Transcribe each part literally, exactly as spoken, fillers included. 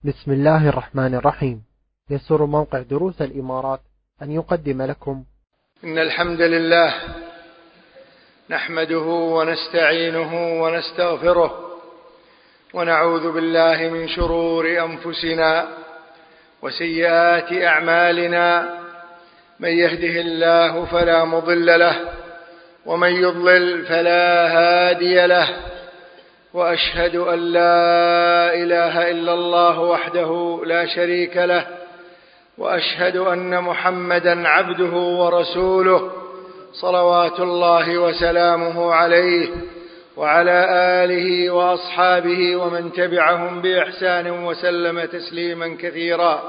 بسم الله الرحمن الرحيم. يسر موقع دروس الإمارات أن يقدم لكم إن الحمد لله نحمده ونستعينه ونستغفره ونعوذ بالله من شرور أنفسنا وسيئات أعمالنا، من يهده الله فلا مضل له ومن يضلل فلا هادي له، وأشهد أن لا إله إلا الله وحده لا شريك له، وأشهد أن محمدًا عبده ورسوله صلوات الله وسلامه عليه وعلى آله وأصحابه ومن تبعهم بإحسان وسلم تسليمًا كثيرا.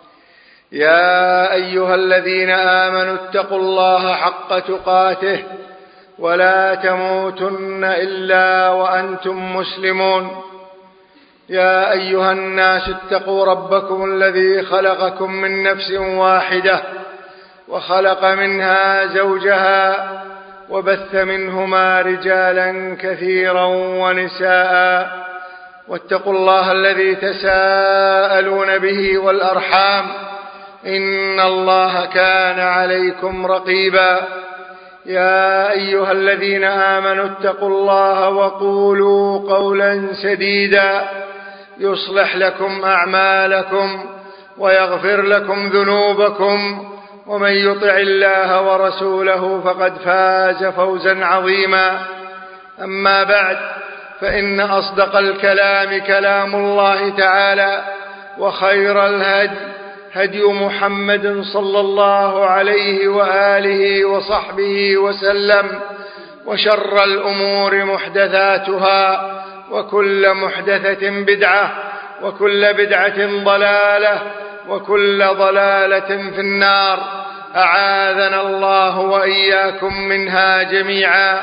يا أيها الذين آمنوا اتقوا الله حق تقاته ولا تموتن إلا وأنتم مسلمون. يا أيها الناس اتقوا ربكم الذي خلقكم من نفس واحدة وخلق منها زوجها وبث منهما رجالا كثيرا ونساء، واتقوا الله الذي تساءلون به والأرحام إن الله كان عليكم رقيبا. يا أيها الذين آمنوا اتقوا الله وقولوا قولا سديدا يصلح لكم أعمالكم ويغفر لكم ذنوبكم، ومن يطع الله ورسوله فقد فاز فوزا عظيما. أما بعد، فإن أصدق الكلام كلام الله تعالى، وخير الهدي هدي محمد صلى الله عليه وآله وصحبه وسلم، وشر الأمور محدثاتها، وكل محدثة بدعة، وكل بدعة ضلالة، وكل ضلالة في النار، أعاذنا الله وإياكم منها جميعا.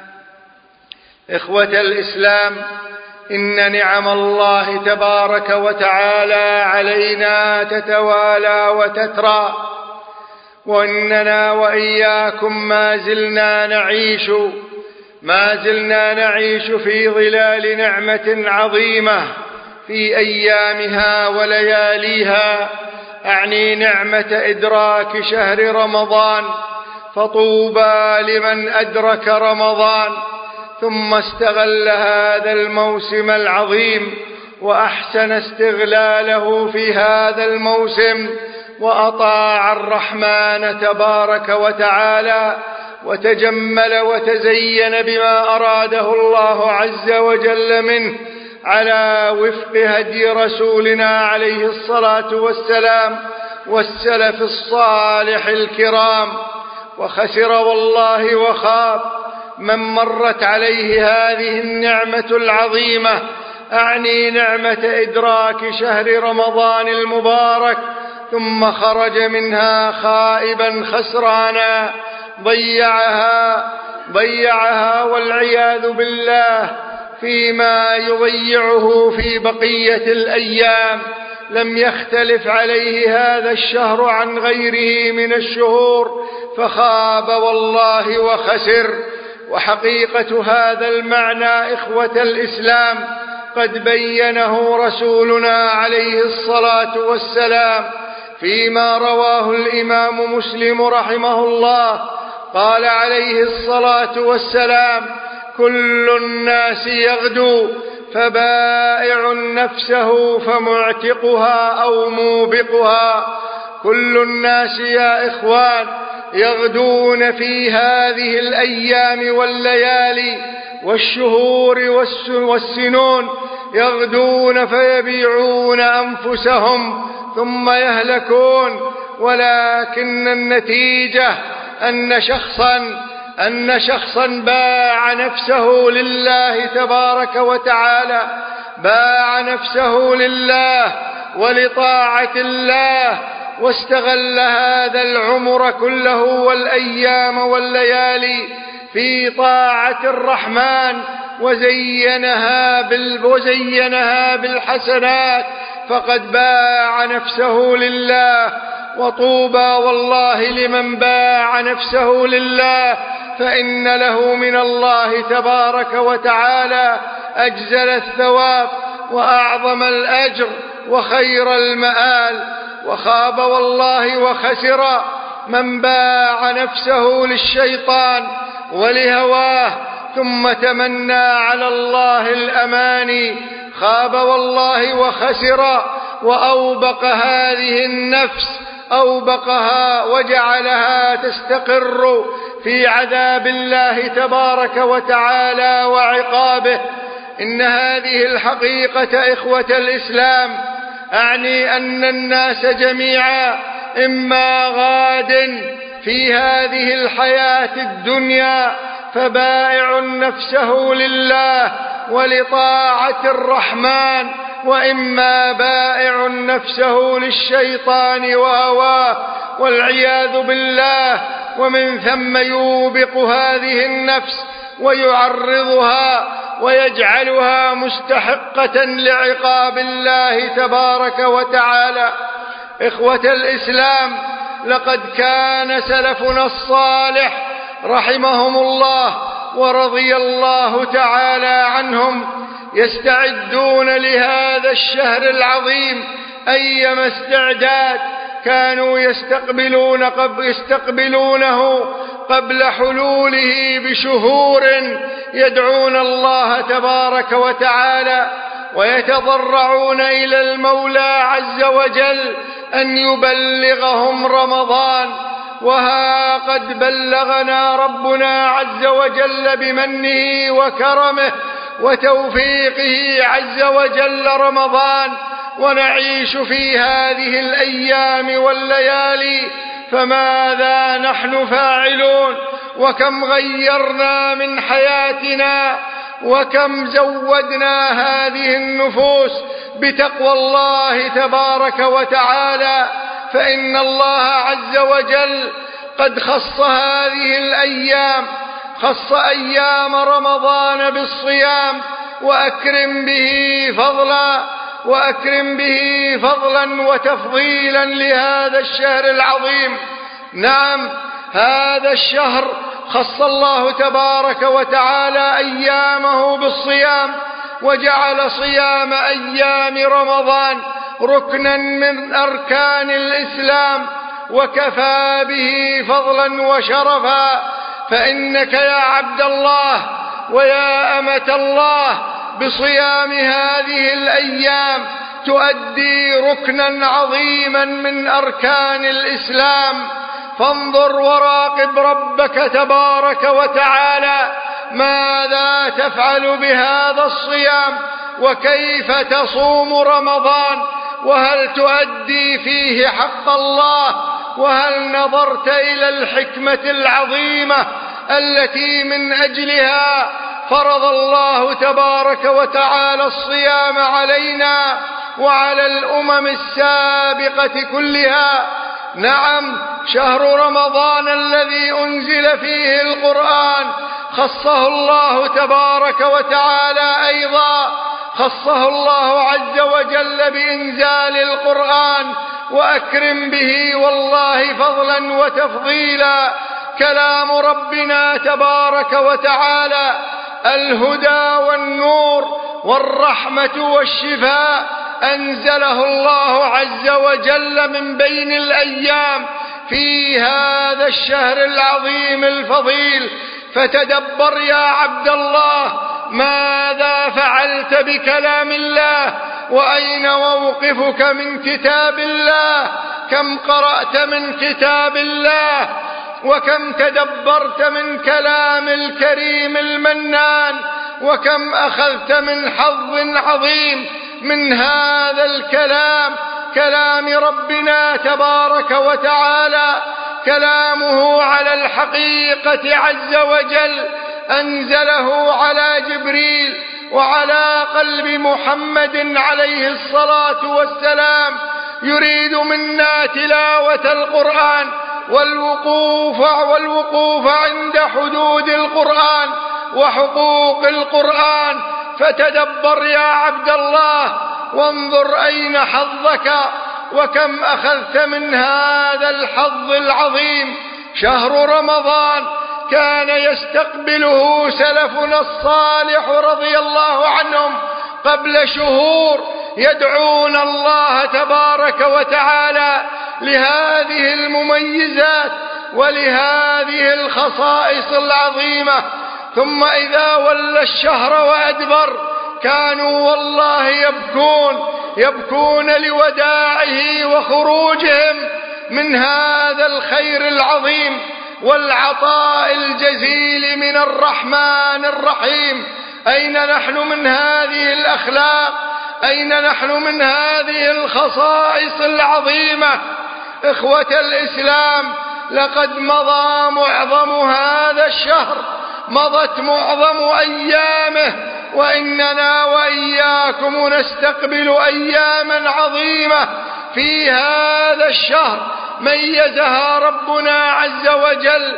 إخوة الإسلام، إن نعم الله تبارك وتعالى علينا تتوالى وتترى، وإننا وإياكم ما زلنا نعيش ما زلنا نعيش في ظلال نعمة عظيمة في أيامها ولياليها، أعني نعمة إدراك شهر رمضان. فطوبى لمن أدرك رمضان ثم استغل هذا الموسم العظيم وأحسن استغلاله في هذا الموسم، وأطاع الرحمن تبارك وتعالى، وتجمل وتزين بما أراده الله عز وجل منه على وفق هدي رسولنا عليه الصلاة والسلام والسلف الصالح الكرام. وخسر والله وخاب من مرت عليه هذه النعمة العظيمة، أعني نعمة إدراك شهر رمضان المبارك، ثم خرج منها خائبا خسرانا، ضيعها ضيعها والعياذ بالله فيما يضيعه في بقية الأيام. لم يختلف عليه هذا الشهر عن غيره من الشهور، فخاب والله وخسر. وحقيقة هذا المعنى إخوة الإسلام قد بينه رسولنا عليه الصلاة والسلام فيما رواه الإمام مسلم رحمه الله، قال عليه الصلاة والسلام: كل الناس يغدو فبائع نفسه فمعتقها أو موبقها. كل الناس يا إخوان يغدون في هذه الأيام والليالي والشهور والسنون، يغدون فيبيعون أنفسهم ثم يهلكون، ولكن النتيجة أن شخصا أن شخصا باع نفسه لله تبارك وتعالى، باع نفسه لله ولطاعة الله، واستغل هذا العمر كله والأيام والليالي في طاعة الرحمن، وزينها, بال وزينها بالحسنات، فقد باع نفسه لله. وطوبى والله لمن باع نفسه لله، فإن له من الله تبارك وتعالى أجزل الثواب وأعظم الأجر، وخير المآل. وخاب والله وخسر من باع نفسه للشيطان ولهواه ثم تمنى على الله الأماني. خاب والله وخسر وأوبق هذه النفس، أوبقها وجعلها تستقر في عذاب الله تبارك وتعالى وعقابه. إن هذه الحقيقة إخوة الإسلام أعني أن الناس جميعا إما غاد في هذه الحياة الدنيا فبائع نفسه لله ولطاعة الرحمن، وإما بائع نفسه للشيطان وهواه والعياذ بالله. ومن ثم يوبق هذه النفس ويعرضها ويجعلها مستحقة لعقاب الله تبارك وتعالى. إخوة الإسلام، لقد كان سلفنا الصالح رحمهم الله ورضي الله تعالى عنهم يستعدون لهذا الشهر العظيم أيما استعداد. كانوا يستقبلون قبل يستقبلونه قبل حلوله بشهور، يدعون الله تبارك وتعالى ويتضرعون إلى المولى عز وجل أن يبلغهم رمضان. وها قد بلغنا ربنا عز وجل بمنه وكرمه وتوفيقه عز وجل رمضان، ونعيش في هذه الأيام والليالي. فماذا نحن فاعلون؟ وكم غيرنا من حياتنا، وكم زودنا هذه النفوس بتقوى الله تبارك وتعالى. فإن الله عز وجل قد خص هذه الأيام، خص أيام رمضان بالصيام، وأكرم به فضلا وأكرم به فضلا وتفضيلا لهذا الشهر العظيم. نعم، هذا الشهر خص الله تبارك وتعالى أيامه بالصيام، وجعل صيام أيام رمضان ركنا من أركان الإسلام، وكفى به فضلا وشرفا. فإنك يا عبد الله ويا أمة الله بصيام هذه الأيام تؤدي ركنا عظيما من أركان الإسلام. فانظر وراقب ربك تبارك وتعالى ماذا تفعل بهذا الصيام، وكيف تصوم رمضان، وهل تؤدي فيه حق الله، وهل نظرت إلى الحكمة العظيمة التي من أجلها فرض الله تبارك وتعالى الصيام علينا وعلى الأمم السابقة كلها. نعم، شهر رمضان الذي أنزل فيه القرآن خصه الله تبارك وتعالى أيضا، خصه الله عز وجل بإنزال القرآن، وأكرم به والله فضلا وتفضيلا. كلام ربنا تبارك وتعالى الهدى والنور والرحمة والشفاء أنزله الله عز وجل من بين الأيام في هذا الشهر العظيم الفضيل. فتدبر يا عبد الله ماذا فعلت بكلام الله، وأين موقفك من كتاب الله؟ كم قرأت من كتاب الله، وكم تدبرت من كلام الكريم المنان، وكم أخذت من حظ عظيم من هذا الكلام، كلام ربنا تبارك وتعالى، كلامه على الحقيقة عز وجل أنزله على جبريل وعلى قلب محمد عليه الصلاة والسلام، يريد منا تلاوة القرآن والوقوف والوقوف عند حدود القرآن وحقوق القرآن. فتدبر يا عبد الله وانظر أين حظك، وكم أخذت من هذا الحظ العظيم. شهر رمضان كان يستقبله سلفنا الصالح رضي الله عنهم قبل شهور، يدعون الله تبارك وتعالى لهذه المميزات ولهذه الخصائص العظيمة. ثم إذا ولى الشهر وأدبر كانوا والله يبكون يبكون لوداعه وخروجهم من هذا الخير العظيم والعطاء الجزيل من الرحمن الرحيم. أين نحن من هذه الأخلاق؟ أين نحن من هذه الخصائص العظيمة؟ إخوة الإسلام، لقد مضى معظم هذا الشهر، مضت معظم أيامه، وإننا وإياكم نستقبل أياما عظيمة في هذا الشهر ميزها ربنا عز وجل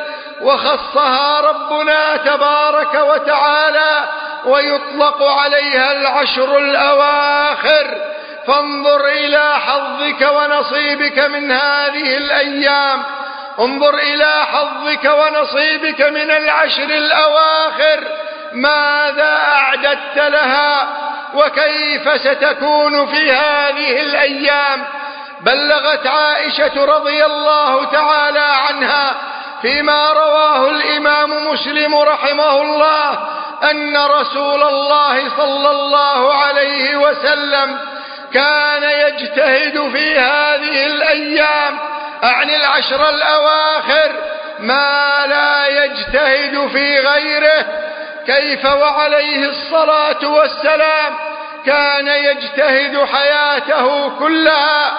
وخصها ربنا تبارك وتعالى، ويطلق عليها العشر الأواخر. فانظر إلى حظك ونصيبك من هذه الأيام، انظر إلى حظك ونصيبك من العشر الأواخر، ماذا أعددت لها وكيف ستكون في هذه الأيام. بلغت عائشة رضي الله تعالى عنها فيما رواه الإمام مسلم رحمه الله أن رسول الله صلى الله عليه وسلم كان يجتهد في هذه الأيام، أعني العشر الأواخر، ما لا يجتهد في غيره. كيف وعليه الصلاة والسلام كان يجتهد حياته كلها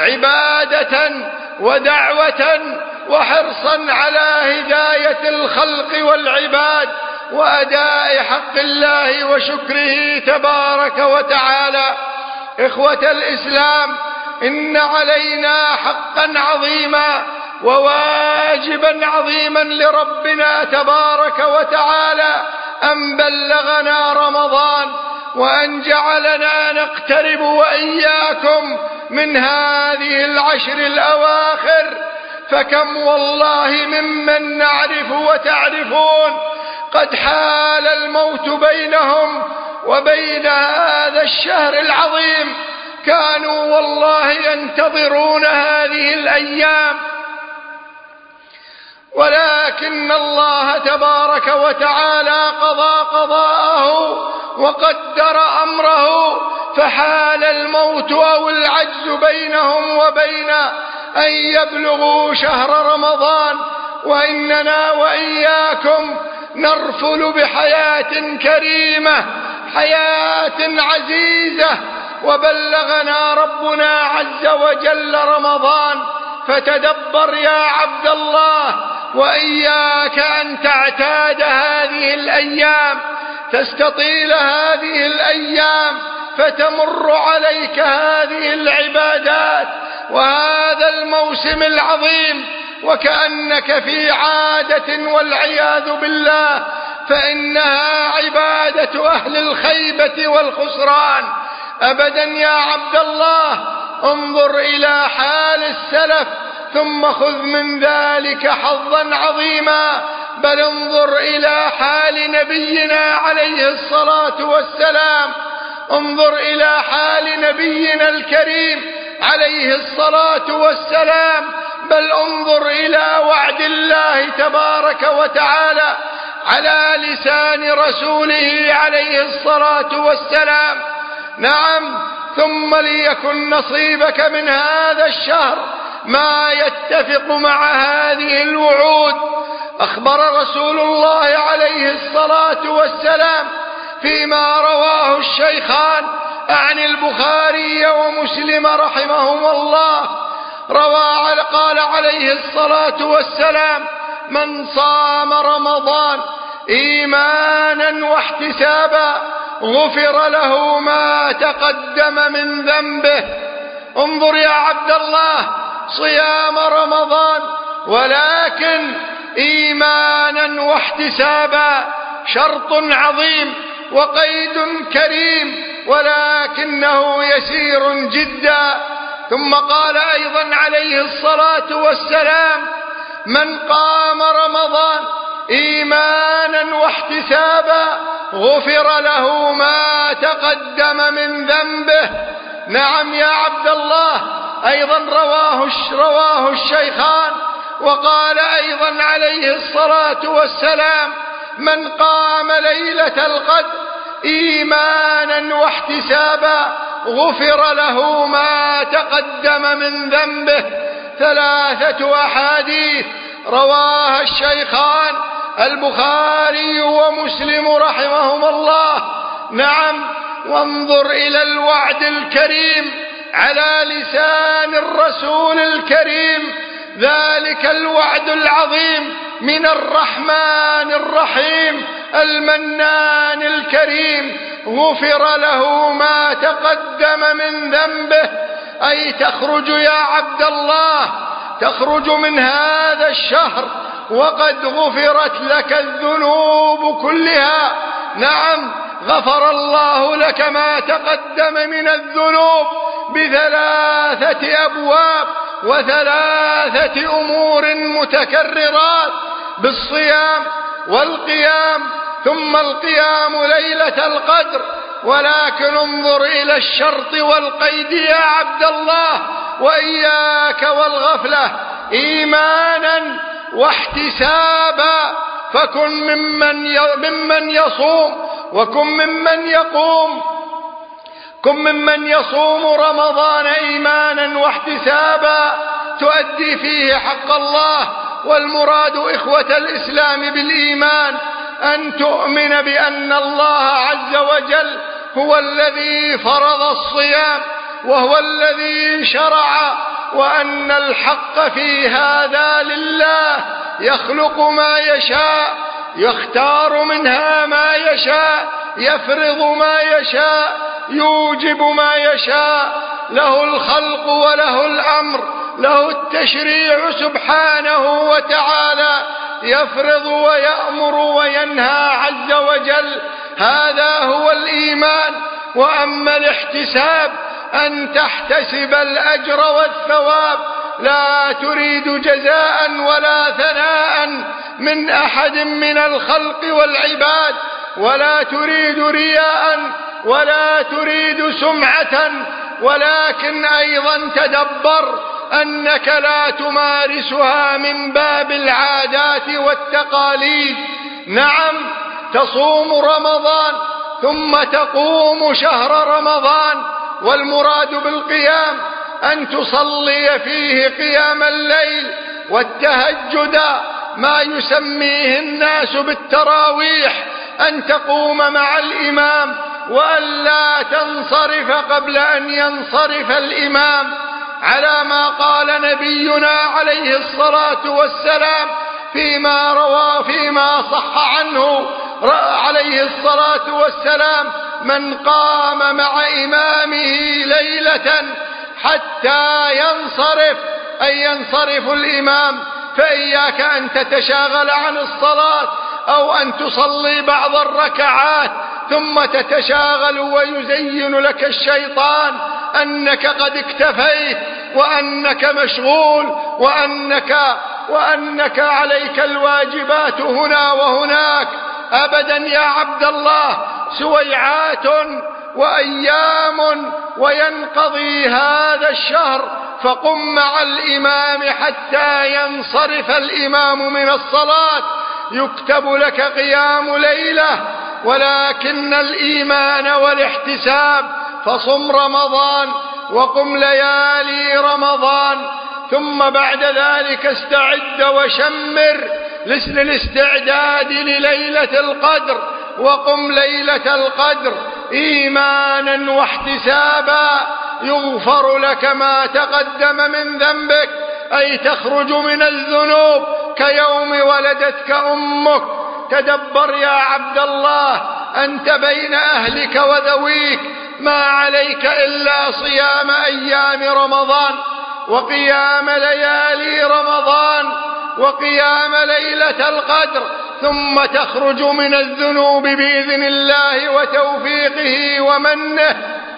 عبادة ودعوة وحرصا على هداية الخلق والعباد وأداء حق الله وشكره تبارك وتعالى. إخوة الإسلام، إن علينا حقا عظيما وواجبا عظيما لربنا تبارك وتعالى أن بلغنا رمضان وأن جعلنا نقترب وإياكم من هذه العشر الأواخر. فكم والله ممن نعرف وتعرفون قد حال الموت بينهم وبين هذا الشهر العظيم، كانوا والله ينتظرون هذه الأيام، ولكن الله تبارك وتعالى قضى قضاءه وقدر أمره، فحال الموت أو العجز بينهم وبين أن يبلغوا شهر رمضان، وإننا وإياكم نرفل بحياة كريمة، حياة عزيزة، وبلغنا ربنا عز وجل رمضان. فتدبر يا عبد الله، وإياك أن تعتاد هذه الأيام، تستطيل هذه الأيام، فتمر عليك هذه العبادات وهذا الموسم العظيم وكأنك في عادة والعياذ بالله، فإنها عبادة أهل الخيبة والخسران. أبدا يا عبد الله، انظر إلى حال السلف ثم خذ من ذلك حظا عظيما، بل انظر إلى حال نبينا عليه الصلاة والسلام، انظر إلى حال نبينا الكريم عليه الصلاة والسلام، بل انظر إلى وعد الله تبارك وتعالى على لسان رسوله عليه الصلاة والسلام. نعم، ثم ليكن نصيبك من هذا الشهر ما يتفق مع هذه الوعود. أخبر رسول الله عليه الصلاة والسلام فيما رواه الشيخان عن البخاري ومسلم رحمهما الله، روى قال عليه الصلاة والسلام: من صام رمضان إيمانا واحتسابا غفر له ما تقدم من ذنبه. انظر يا عبد الله، صيام رمضان ولكن إيمانا واحتسابا شرط عظيم وقيد كريم، ولكنه يسير جدا. ثم قال أيضا عليه الصلاة والسلام: من قام رمضان إيمانا واحتسابا غفر له ما تقدم من ذنبه. نعم يا عبد الله. أيضا رواه, رواه الشيخان وقال أيضا عليه الصلاة والسلام: من قام ليلة القدر إيمانا واحتسابا غفر له ما تقدم من ذنبه. ثلاثة أحاديث رواها الشيخان البخاري ومسلم رحمهما الله. نعم، وانظر إلى الوعد الكريم على لسان الرسول الكريم، ذلك الوعد العظيم من الرحمن الرحيم المنان الكريم: غفر له ما تقدم من ذنبه. أي تخرج يا عبد الله، تخرج من هذا الشهر وقد غفرت لك الذنوب كلها. نعم، غفر الله لك ما تقدم من الذنوب بثلاثة أبواب وثلاثة أمور متكررات: بالصيام والقيام، ثم القيام ليلة القدر. ولكن انظر إلى الشرط والقيد يا عبد الله، وإياك والغفلة: إيمانا واحتسابا. فكن ممن ممن يصوم، وكن ممن يقوم، كن ممن يصوم رمضان إيمانا واحتسابا تؤدي فيه حق الله. والمراد إخوة الإسلام بالإيمان أن تؤمن بأن الله عز وجل هو الذي فرض الصيام وهو الذي شرع، وأن الحق في هذا لله، يخلق ما يشاء، يختار منها ما يشاء، يفرض ما يشاء، يوجب ما يشاء، له الخلق وله الأمر، له التشريع سبحانه وتعالى، يفرض ويأمر وينهى عز وجل. هذا هو الإيمان. وأما الاحتساب أن تحتسب الأجر والثواب، لا تريد جزاء ولا ثناء من أحد من الخلق والعباد، ولا تريد رياء ولا تريد سمعة، ولكن أيضا تدبر أنك لا تمارسها من باب العادات والتقاليد. نعم، تصوم رمضان ثم تقوم شهر رمضان، والمراد بالقيام أن تصلي فيه قيام الليل والتهجد، ما يسميه الناس بالتراويح، أن تقوم مع الإمام وأن لا تنصرف قبل أن ينصرف الإمام، على ما قال نبينا عليه الصلاة والسلام فيما روى فيما صح عنه عليه الصلاة والسلام: من قام مع إمامه ليلة حتى ينصرف، أي ينصرف الإمام، فإياك أن تتشاغل عن الصلاة أو أن تصلي بعض الركعات ثم تتشاغل ويزين لك الشيطان أنك قد اكتفيت وأنك مشغول وأنك, وأنك عليك الواجبات هنا وهناك. أبدا يا عبد الله، سويعات وأيام وينقضي هذا الشهر، فقم مع الإمام حتى ينصرف الإمام من الصلاة، يكتب لك قيام ليلة. ولكن الإيمان والاحتساب، فصم رمضان وقم ليالي رمضان، ثم بعد ذلك استعد وشمر للاستعداد لليلة القدر، وقم ليلة القدر إيمانا واحتسابا يغفر لك ما تقدم من ذنبك، أي تخرج من الذنوب كيوم ولدتك أمك. تدبر يا عبد الله، أنت بين أهلك وذويك، ما عليك إلا صيام أيام رمضان وقيام ليالي رمضان وقيام ليلة القدر، ثم تخرج من الذنوب بإذن الله وتوفيقه ومنه.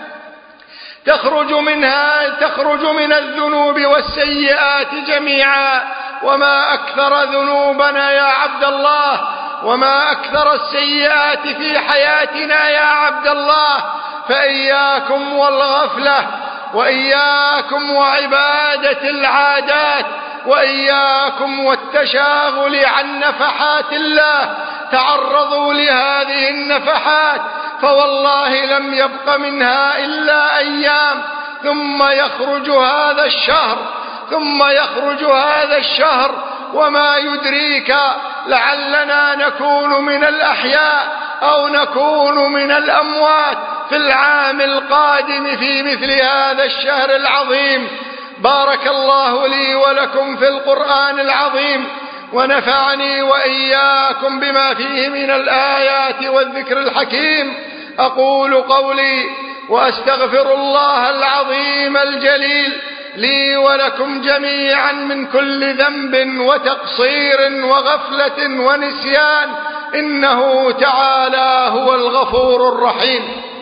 تخرج منها تخرج من الذنوب والسيئات جميعا. وما أكثر ذنوبنا يا عبد الله، وما أكثر السيئات في حياتنا يا عبد الله. فإياكم والغفلة، وإياكم وعبادة العادات، وإياكم والتشاغل عن نفحات الله. تعرضوا لهذه النفحات فوالله لم يبق منها إلا أيام، ثم يخرج هذا الشهر ثم يخرج هذا الشهر وما يدريك لعلنا نكون من الأحياء أو نكون من الأموات في العام القادم في مثل هذا الشهر العظيم. بارك الله لي ولكم في القرآن العظيم، ونفعني وإياكم بما فيه من الآيات والذكر الحكيم. أقول قولي وأستغفر الله العظيم الجليل لي ولكم جميعا من كل ذنب وتقصير وغفلة ونسيان، إنه تعالى هو الغفور الرحيم.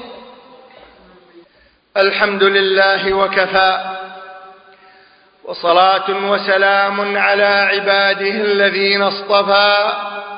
الحمد لله وكفى، وصلاة وسلام على عباده الذين اصطفى.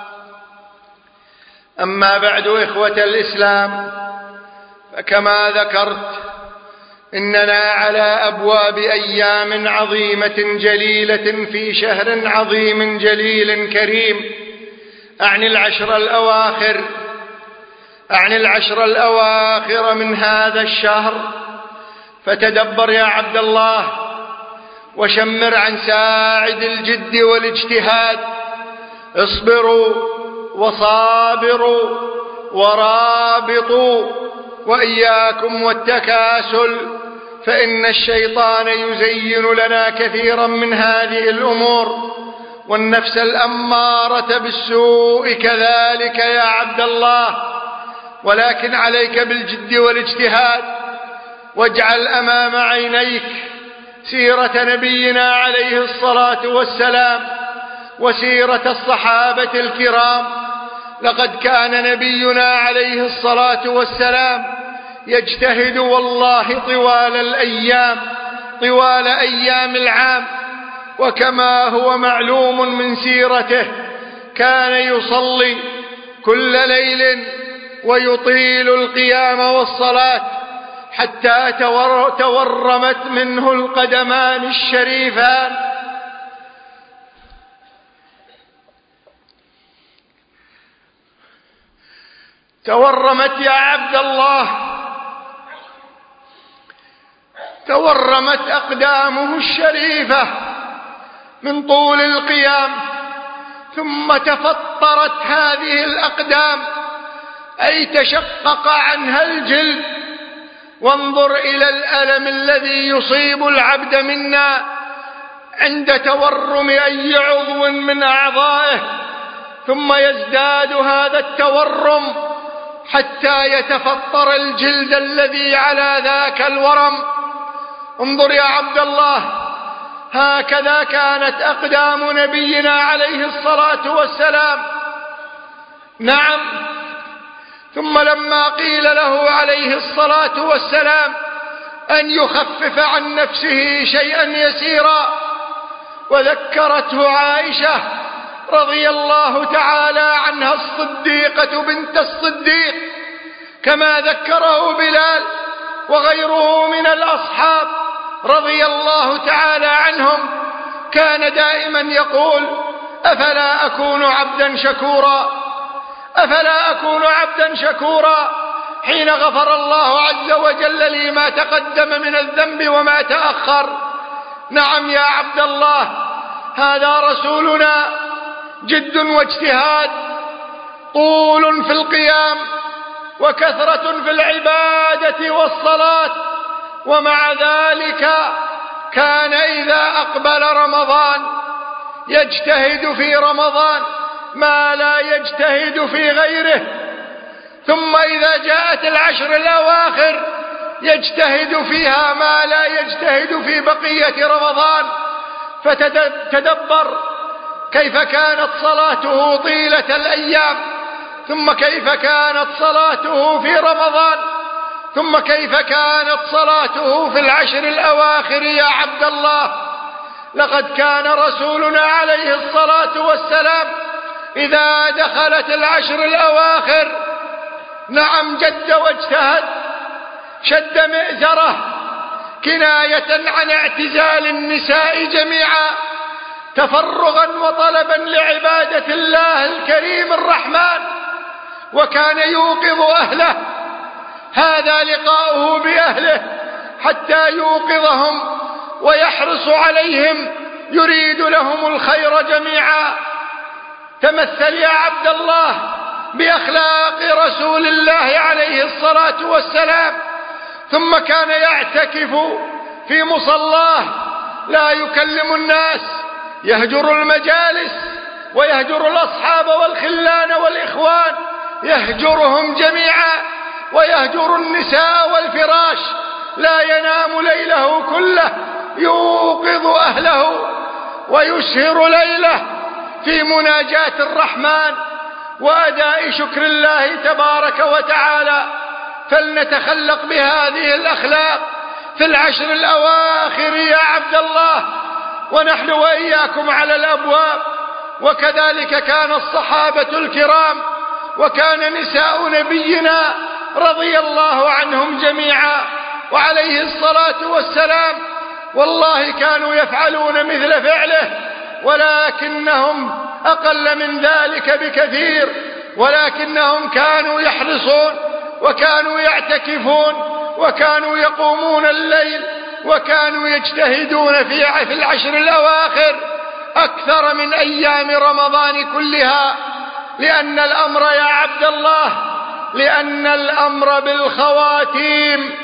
أما بعد، إخوة الإسلام، فكما ذكرت إننا على أبواب أيام عظيمة جليلة في شهر عظيم جليل كريم، أعني العشر الأواخر أعني العشر الأواخر من هذا الشهر. فتدبر يا عبد الله، وشمر عن ساعد الجد والاجتهاد. اصبروا وصابروا ورابطوا، وإياكم والتكاسل، فإن الشيطان يزين لنا كثيرا من هذه الأمور، والنفس الأمارة بالسوء كذلك يا عبد الله. ولكن عليك بالجد والاجتهاد، واجعل أمام عينيك سيرة نبينا عليه الصلاة والسلام وسيرة الصحابة الكرام. لقد كان نبينا عليه الصلاة والسلام يجتهد والله طوال الأيام طوال أيام العام، وكما هو معلوم من سيرته كان يصلي كل ليل ويطيل القيام والصلاة حتى تورمت منه القدمان الشريفان. تورمت يا عبد الله، تورمت أقدامه الشريفة من طول القيام، ثم تفطرت هذه الأقدام، أي تشقق عنها الجلد. وانظر إلى الألم الذي يصيب العبد منا عند تورم أي عضو من أعضائه، ثم يزداد هذا التورم حتى يتفطر الجلد الذي على ذاك الورم. انظر يا عبد الله، هكذا كانت أقدام نبينا عليه الصلاة والسلام. نعم، ثم لما قيل له عليه الصلاة والسلام أن يخفف عن نفسه شيئا يسيرا، وذكرته عائشة رضي الله تعالى عنها الصديقة بنت الصديق، كما ذكره بلال وغيره من الأصحاب رضي الله تعالى عنهم، كان دائما يقول: أفلا أكون عبدا شكورا أفلا أكون عبدا شكورا حين غفر الله عز وجل لي ما تقدم من الذنب وما تأخر. نعم يا عبد الله، هذا رسولنا، جد واجتهاد، طول في القيام وكثرة في العبادة والصلاة، ومع ذلك كان إذا أقبل رمضان يجتهد في رمضان ما لا يجتهد في غيره، ثم إذا جاءت العشر الأواخر يجتهد فيها ما لا يجتهد في بقية رمضان. فتدبر كيف كانت صلاته طيلة الأيام، ثم كيف كانت صلاته في رمضان، ثم كيف كانت صلاته في العشر الأواخر يا عبد الله. لقد كان رسولنا عليه الصلاة والسلام إذا دخلت العشر الأواخر نعم جد واجتهد، شد مئزره كناية عن اعتزال النساء جميعا تفرغا وطلبا لعبادة الله الكريم الرحمن، وكان يوقظ أهله. هذا لقاؤه بأهله حتى يوقظهم ويحرص عليهم، يريد لهم الخير جميعا. تمثل يا عبد الله بأخلاق رسول الله عليه الصلاة والسلام. ثم كان يعتكف في مصلاه، لا يكلم الناس، يهجر المجالس ويهجر الأصحاب والخلان والإخوان، يهجرهم جميعا، ويهجر النساء والفراش، لا ينام ليله كله، يوقظ أهله ويسهر ليله في مناجاة الرحمن وأداء شكر الله تبارك وتعالى. فلنتخلق بهذه الأخلاق في العشر الأواخر يا عبد الله، ونحن وإياكم على الأبواب. وكذلك كان الصحابة الكرام، وكان نساء نبينا رضي الله عنهم جميعا وعليه الصلاة والسلام، والله كانوا يفعلون مثل فعله، ولكنهم أقل من ذلك بكثير، ولكنهم كانوا يحرصون وكانوا يعتكفون وكانوا يقومون الليل وكانوا يجتهدون في العشر الأواخر أكثر من أيام رمضان كلها. لأن الأمر يا عبد الله، لأن الأمر بالخواتيم،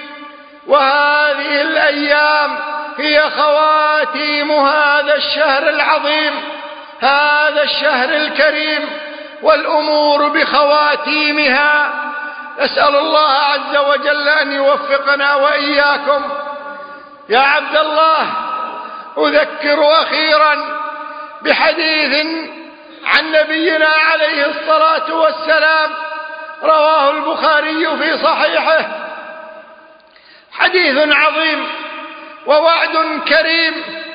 وهذه الأيام هي خواتيم هذا الشهر العظيم، هذا الشهر الكريم، والأمور بخواتيمها. أسأل الله عز وجل أن يوفقنا وإياكم. يا عبد الله، أذكر أخيرا بحديث عن نبينا عليه الصلاة والسلام رواه البخاري في صحيحه، حديث عظيم ووعد كريم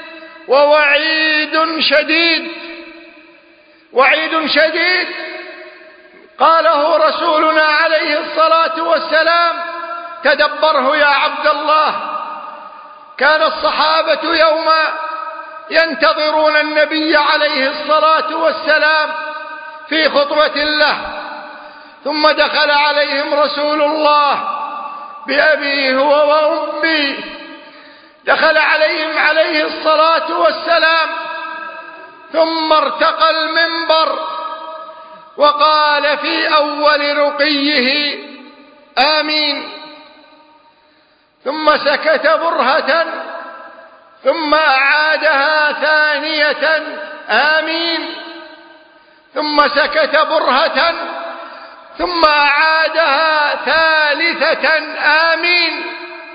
ووعيد شديد. وعيد شديد قاله رسولنا عليه الصلاة والسلام، تدبره يا عبد الله. كان الصحابة يوما ينتظرون النبي عليه الصلاة والسلام في خطبة له، ثم دخل عليهم رسول الله بأبيه هو وأمي، دخل عليهم عليه الصلاة والسلام، ثم ارتقى المنبر وقال في أول رقيه آمين، ثم سكت برهة، ثم أعادها ثانية آمين، ثم سكت برهة، ثم أعادها ثالثة آمين.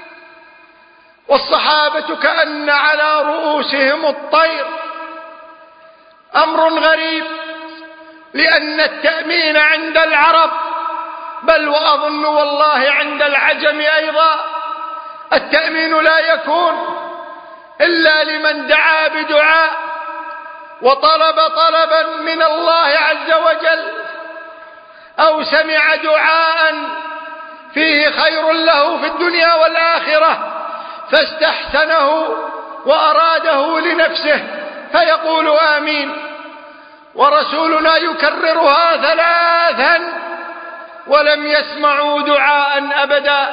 والصحابة كأن على رؤوسهم الطير. أمر غريب، لأن التأمين عند العرب، بل وأظن والله عند العجم أيضا، التأمين لا يكون إلا لمن دعا بدعاء وطلب طلبا من الله عز وجل، أو سمع دعاء فيه خير له في الدنيا والآخرة فاستحسنه وأراده لنفسه فيقول آمين. ورسولنا يكررها ثلاثا ولم يسمعوا دعاء أبدا،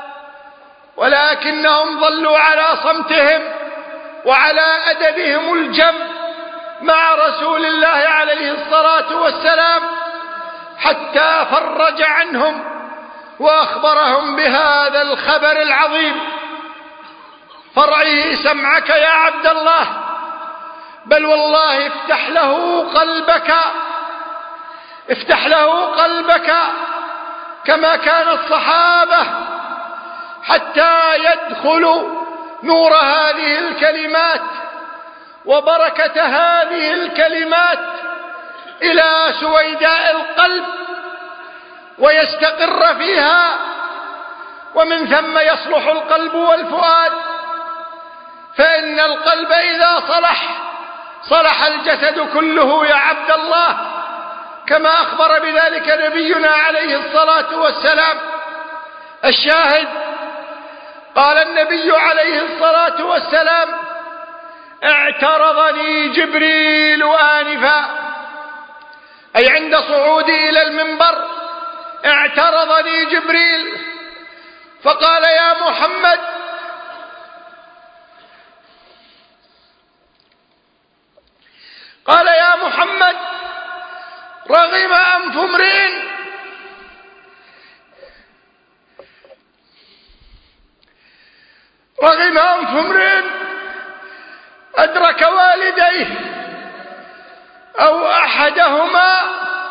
ولكنهم ظلوا على صمتهم وعلى أدبهم الجم مع رسول الله عليه الصلاة والسلام، حتى فرج عنهم وأخبرهم بهذا الخبر العظيم. فرعه سمعك يا عبد الله، بل والله افتح له قلبك، افتح له قلبك كما كان الصحابة، حتى يدخل نور هذه الكلمات وبركة هذه الكلمات إلى سويداء القلب ويستقر فيها، ومن ثم يصلح القلب والفؤاد. فإن القلب إذا صلح صلح الجسد كله يا عبد الله، كما أخبر بذلك نبينا عليه الصلاة والسلام. الشاهد قال النبي عليه الصلاة والسلام: اعترضني جبريل آنفا، أي عند صعودي إلى المنبر اعترضني جبريل فقال: يا محمد، قال يا محمد رغم أنف امرئ رغم أنف امرئ أدرك والديه أو أحدهما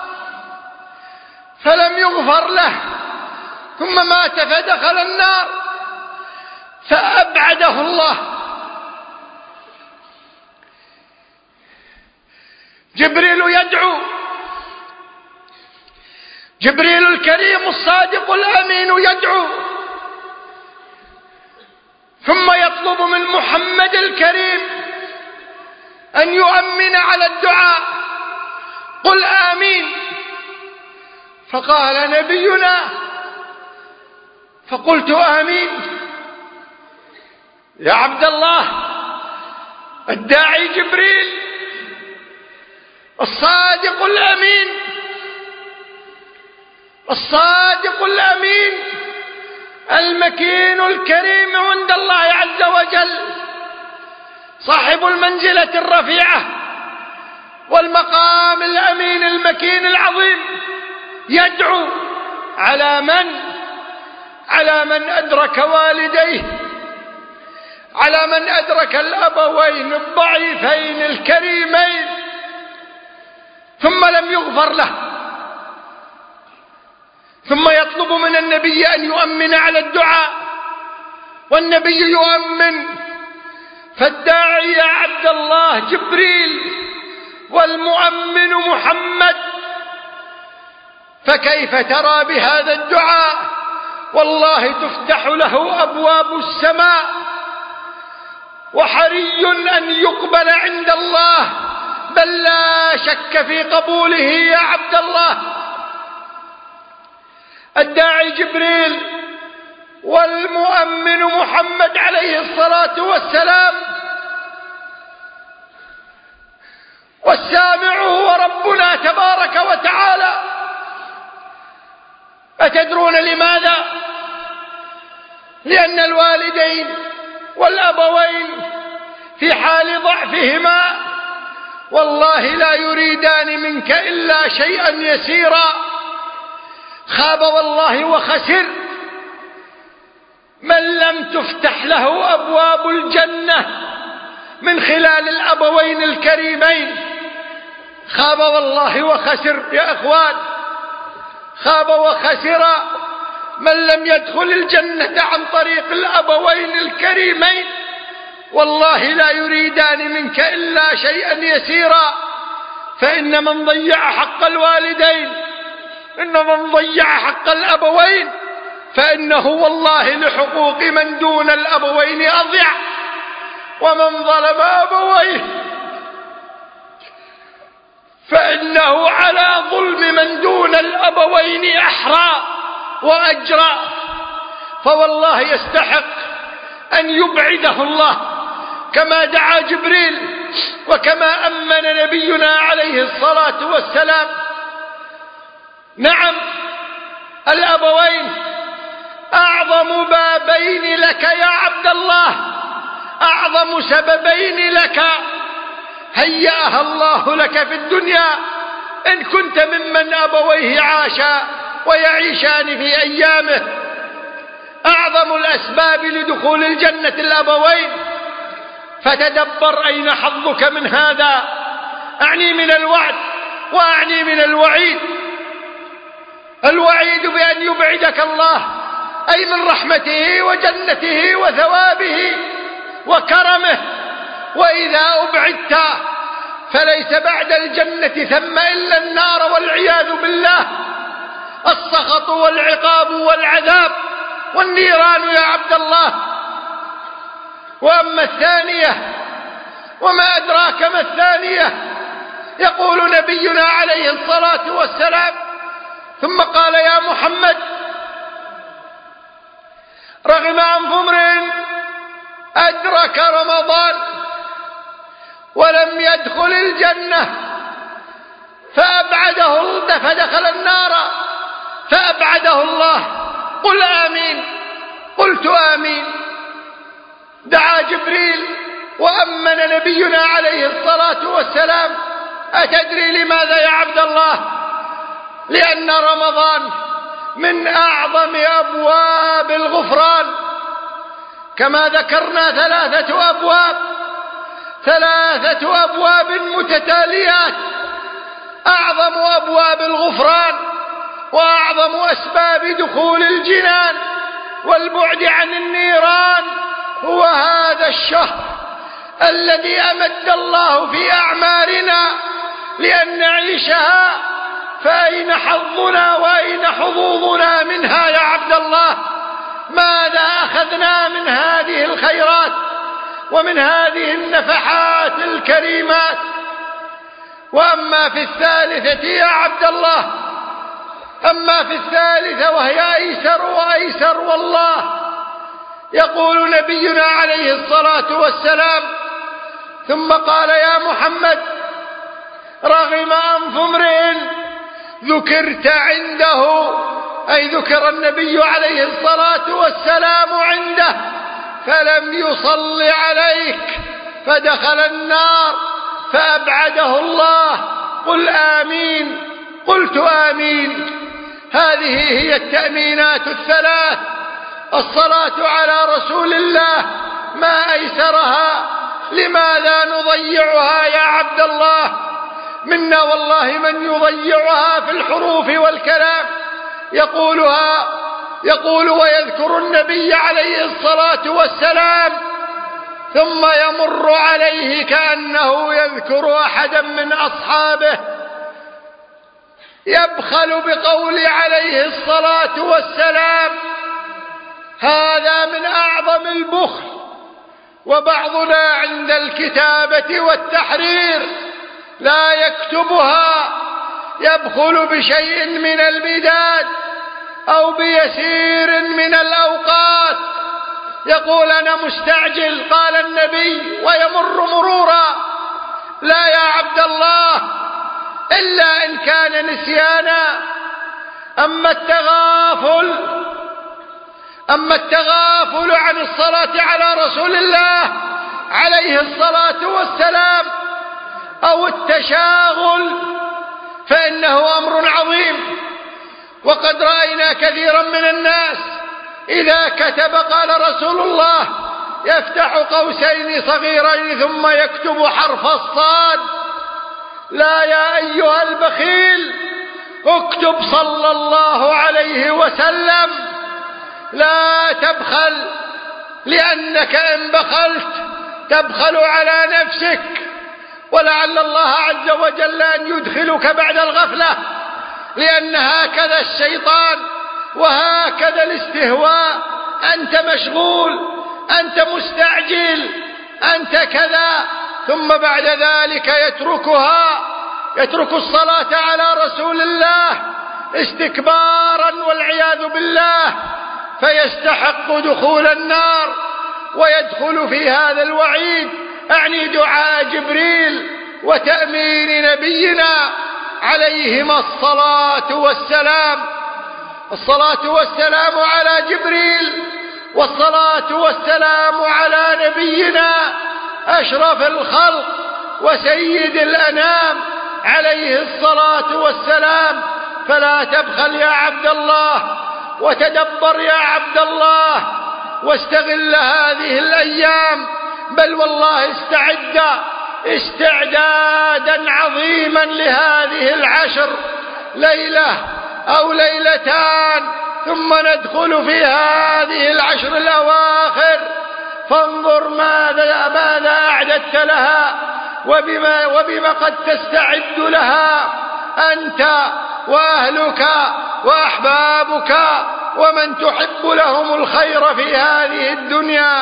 فلم يغفر له ثم مات فدخل النار فأبعده الله. جبريل يدعو، جبريل الكريم الصادق الأمين يدعو، ثم يطلب من محمد الكريم أن يؤمن على الدعاء: قل آمين. فقال نبينا: فقلت آمين. يا عبد الله، الداعي جبريل الصادق الأمين، الصادق الأمين المكين الكريم عند الله عز وجل، صاحب المنزلة الرفيعة والمقام الأمين المكين العظيم، يدعو على من؟ على من أدرك والديه، على من أدرك الأبوين الضعيفين الكريمين ثم لم يغفر له، ثم يطلب من النبي أن يؤمن على الدعاء، والنبي يؤمن. فالداعي يا عبد الله جبريل والمؤمن محمد، فكيف ترى بهذا الدعاء؟ والله تفتح له أبواب السماء، وحري أن يقبل عند الله، بل لا شك في قبوله يا عبد الله. الداعي جبريل والمؤمن محمد عليه الصلاة والسلام، والسامع هو ربنا تبارك وتعالى. أتدرون لماذا؟ لأن الوالدين والأبوين في حال ضعفهما والله لا يريدان منك إلا شيئا يسيرا. خاب والله وخسر من لم تفتح له أبواب الجنة من خلال الأبوين الكريمين. خاب والله وخسر يا أخوان، خاب وخسر من لم يدخل الجنة عن طريق الأبوين الكريمين، والله لا يريدان منك إلا شيئا يسيرا. فإن من ضيع حق الوالدين، إن من ضيع حق الأبوين، فإنه والله لحقوق من دون الأبوين أضيع. ومن ظلم أبويه فإنه على ظلم من دون الأبوين أحرى وأجرى. فوالله يستحق أن يبعده الله كما دعا جبريل وكما أمن نبينا عليه الصلاة والسلام. نعم، الأبوين أعظم بابين لك يا عبد الله، أعظم سببين لك هيأها الله لك في الدنيا إن كنت ممن أبويه عاشا ويعيشان في أيامه. أعظم الأسباب لدخول الجنة الأبوين، فتدبر أين حظك من هذا. أعني من الوعد وأعني من الوعيد. الوعيد بأن يبعدك الله أي من رحمته وجنته وثوابه وكرمه، وإذا أبعدت فليس بعد الجنة ثم إلا النار والعياذ بالله، السخط والعقاب والعذاب والنيران يا عبد الله. وأما الثانية، وما أدراك ما الثانية؟ يقول نبينا عليه الصلاة والسلام: ثم قال: يا محمد رغم أنف امرئ أدرك رمضان ولم يدخل الجنة فأبعده فدخل النار فأبعده الله. قل آمين. قلت آمين. دعا جبريل وأمن نبينا عليه الصلاة والسلام. أتدري لماذا يا عبد الله؟ لأن رمضان من أعظم أبواب الغفران، كما ذكرنا ثلاثة أبواب ثلاثة أبواب متتاليات أعظم أبواب الغفران وأعظم أسباب دخول الجنان والبعد عن النيران هو هذا الشهر الذي أمد الله في أعمارنا لأن نعيشها، فأين حظنا وأين حظوظنا منها يا عبد الله؟ ماذا أخذنا من هذه الخيرات ومن هذه النفحات الكريمات؟ وأما في الثالثة يا عبد الله، أما في الثالثة وهي أيسر وأيسر والله، يقول نبينا عليه الصلاة والسلام: ثم قال يا محمد رغم أنف امرئ ذكرت عنده، أي ذكر النبي عليه الصلاة والسلام عنده فلم يصل عليك فدخل النار فأبعده الله. قل آمين. قلت آمين. هذه هي التأمينات الثلاث. الصلاة على رسول الله ما أيسرها، لماذا نضيعها يا عبد الله؟ منا والله من يضيعها في الحروف والكلام، يقولها يقول ويذكر النبي عليه الصلاة والسلام ثم يمر عليه كأنه يذكر أحدا من أصحابه، يبخل بقول عليه الصلاة والسلام. هذا من أعظم البخل. وبعضنا عند الكتابة والتحرير لا يكتبها، يبخل بشيء من البداد أو بيسير من الأوقات، يقول أنا مستعجل قال النبي ويمر مرورا. لا يا عبد الله، إلا إن كان نسيانا. أما التغافل أما التغافل عن الصلاة على رسول الله عليه الصلاة والسلام أو التشاغل فإنه أمر عظيم. وقد رأينا كثيرا من الناس إذا كتب قال رسول الله يفتح قوسين صغيرين ثم يكتب حرف الصاد. لا يا أيها البخيل، اكتب صلى الله عليه وسلم. لا تبخل، لأنك إن بخلت تبخل على نفسك، ولعل الله عز وجل أن يدخلك بعد الغفلة، لأن هكذا الشيطان وهكذا الاستهواء. أنت مشغول، أنت مستعجل، أنت كذا، ثم بعد ذلك يتركها يترك الصلاة على رسول الله استكبارا والعياذ بالله، فيستحق دخول النار ويدخل في هذا الوعيد. أعني دعاء جبريل وتأمين نبينا عليهما الصلاة والسلام. الصلاة والسلام على جبريل والصلاة والسلام على نبينا أشرف الخلق وسيد الأنام عليه الصلاة والسلام. فلا تبخل يا عبد الله، وتدبر يا عبد الله، واستغل هذه الأيام، بل والله استعد استعدادا عظيما لهذه العشر، ليلة أو ليلتان ثم ندخل في هذه العشر الأواخر. فانظر ماذا ماذا أعددت لها وبما, وبما قد تستعد لها أنت وأهلك وأحبابك ومن تحب لهم الخير في هذه الدنيا.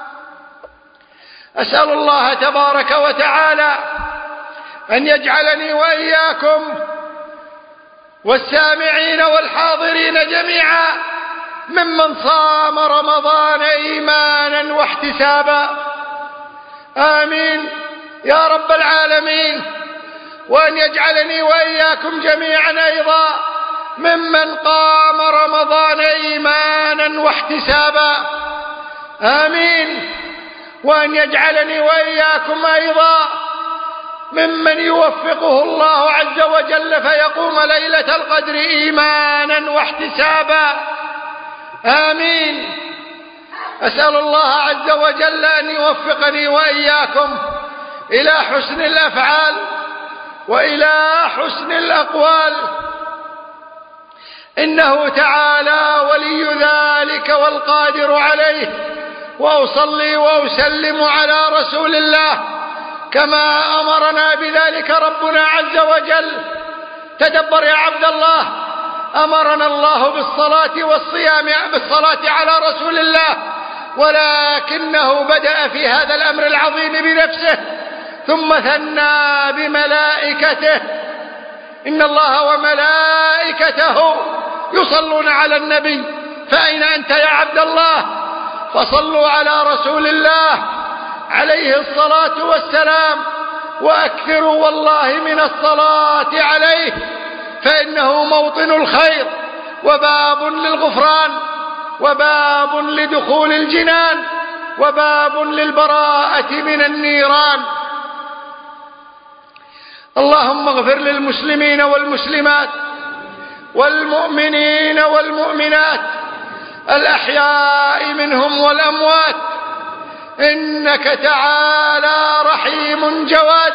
أسأل الله تبارك وتعالى أن يجعلني وإياكم والسامعين والحاضرين جميعا ممن صام رمضان إيمانا واحتسابا. آمين يا رب العالمين. وأن يجعلني وإياكم جميعا أيضا ممن قام رمضان إيمانا واحتسابا. آمين. وأن يجعلني وإياكم أيضا ممن يوفقه الله عز وجل فيقوم ليلة القدر إيمانا واحتسابا. آمين. أسأل الله عز وجل أن يوفقني وإياكم إلى حسن الأفعال وإلى حسن الأقوال، إنه تعالى ولي ذلك والقادر عليه. وأصلي وأسلم على رسول الله كما أمرنا بذلك ربنا عز وجل. تدبر يا عبد الله، أمرنا الله بالصلاة والصيام بالصلاة على رسول الله، ولكنه بدأ في هذا الأمر العظيم بنفسه ثم ثنى بملائكته. إن الله وملائكته يصلون على النبي، فأين أنت يا عبد الله؟ فصلوا على رسول الله عليه الصلاة والسلام، وأكثروا والله من الصلاة عليه، فإنه موطن الخير وباب للغفران وباب لدخول الجنان وباب للبراءة من النيران. اللهم اغفر للمسلمين والمسلمات والمؤمنين والمؤمنات الأحياء منهم والأموات، إنك تعالى رحيم جواد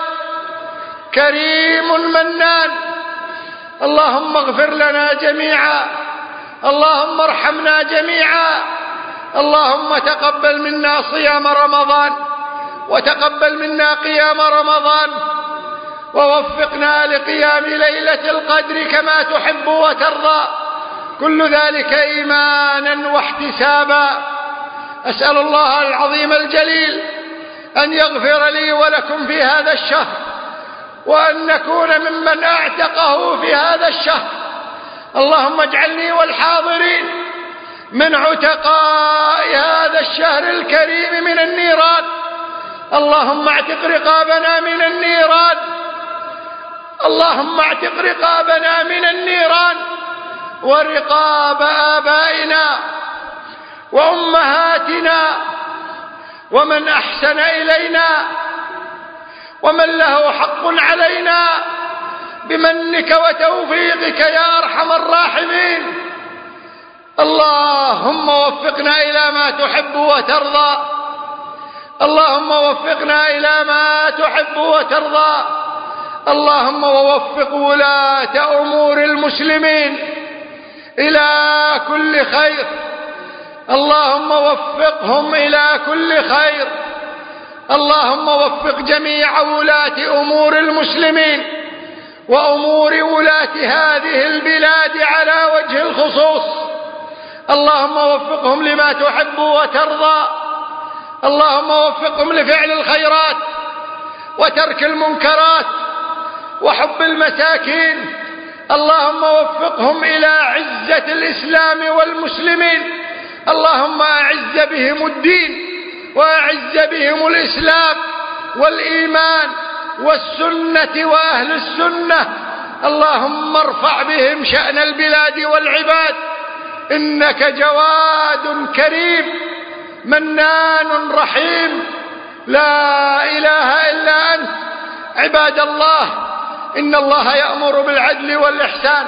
كريم منان. اللهم اغفر لنا جميعا، اللهم ارحمنا جميعا، اللهم تقبل منا صيام رمضان وتقبل منا قيام رمضان، ووفقنا لقيام ليلة القدر كما تحب وترضى، كل ذلك إيمانا واحتسابا. أسأل الله العظيم الجليل أن يغفر لي ولكم في هذا الشهر، وأن نكون ممن أعتقه في هذا الشهر. اللهم اجعلني والحاضرين من عتقاء هذا الشهر الكريم من النيران. اللهم اعتق رقابنا من النيران، اللهم اعتق رقابنا من النيران ورقاب آبائنا وأمهاتنا ومن أحسن إلينا ومن له حق علينا بمنك وتوفيقك يا أرحم الراحمين. اللهم وفقنا إلى ما تحب وترضى، اللهم وفقنا إلى ما تحب وترضى. اللهم ووفق ولاة أمور المسلمين إلى كل خير، اللهم وفقهم إلى كل خير. اللهم وفق جميع ولاة أمور المسلمين وأمور ولاة هذه البلاد على وجه الخصوص. اللهم وفقهم لما تحب وترضى، اللهم وفقهم لفعل الخيرات وترك المنكرات وحب المساكين. اللهم وفقهم إلى عزة الإسلام والمسلمين. اللهم أعز بهم الدين وأعز بهم الإسلام والإيمان والسنة وأهل السنة. اللهم ارفع بهم شأن البلاد والعباد، إنك جواد كريم منان رحيم، لا إله إلا أنت. عباد الله، إن الله يأمر بالعدل والإحسان،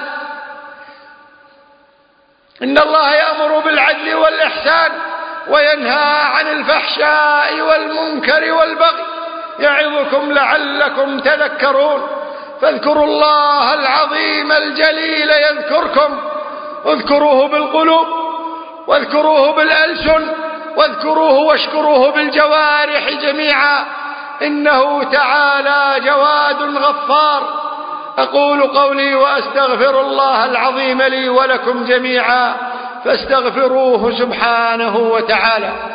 إن الله يأمر بالعدل والإحسان وينهى عن الفحشاء والمنكر والبغي، يعظكم لعلكم تذكرون. فاذكروا الله العظيم الجليل يذكركم، اذكروه بالقلوب واذكروه بالألسن واذكروه واشكروه بالجوارح جميعا، إنه تعالى جواد غفار. أقول قولي وأستغفر الله العظيم لي ولكم جميعا، فاستغفروه سبحانه وتعالى.